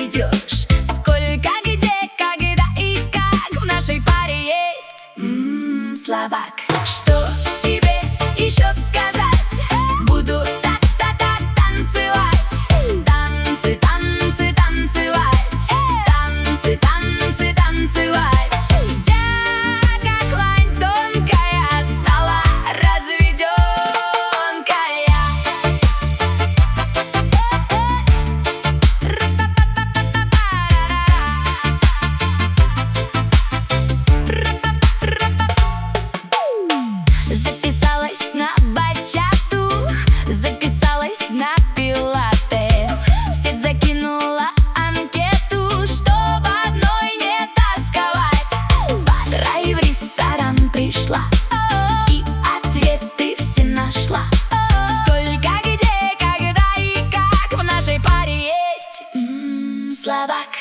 разведешь. Сколько, где, когда и как в нашей паре есть слабак. Что тебе еще сказать? Буду танцевать. Танцы, танцы, танцевать. Танцы, танцы, танцевать. Вся как лань тонкая стала разведенкая. Записалась на бачату, записалась на пилатес. В сеть закинула анкету, чтоб одной не тосковать. По драйв в ресторан пришла и ответы все нашла. Сколько, где, когда и как в нашей паре есть слабак.